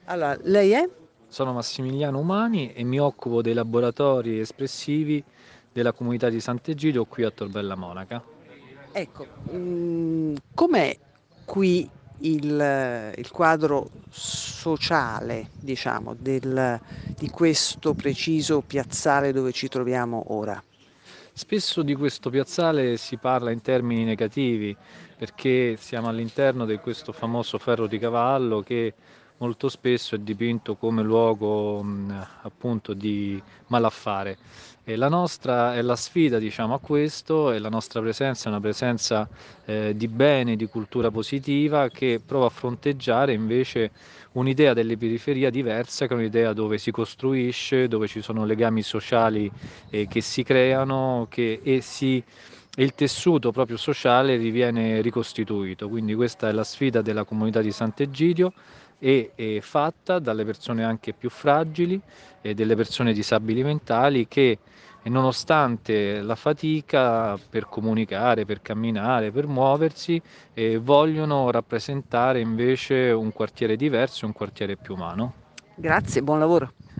Allora, lei è? Sono Massimiliano Umani e mi occupo dei laboratori espressivi della comunità di Sant'Egidio qui a Torbella Monaca. Ecco, com'è qui il quadro sociale, diciamo, di questo preciso piazzale dove ci troviamo ora? Spesso di questo piazzale si parla in termini negativi perché siamo all'interno di questo famoso ferro di cavallo che molto spesso è dipinto come luogo appunto di malaffare. E la nostra è la sfida, diciamo, a questo, e la nostra presenza è una presenza di bene, di cultura positiva che prova a fronteggiare invece un'idea delle periferie diversa, che è un'idea dove si costruisce, dove ci sono legami sociali che si creano e il tessuto proprio sociale riviene ricostituito. Quindi questa è la sfida della comunità di Sant'Egidio e è fatta dalle persone anche più fragili e delle persone disabili mentali che nonostante la fatica per comunicare, per camminare, per muoversi, vogliono rappresentare invece un quartiere diverso, un quartiere più umano. Grazie, buon lavoro.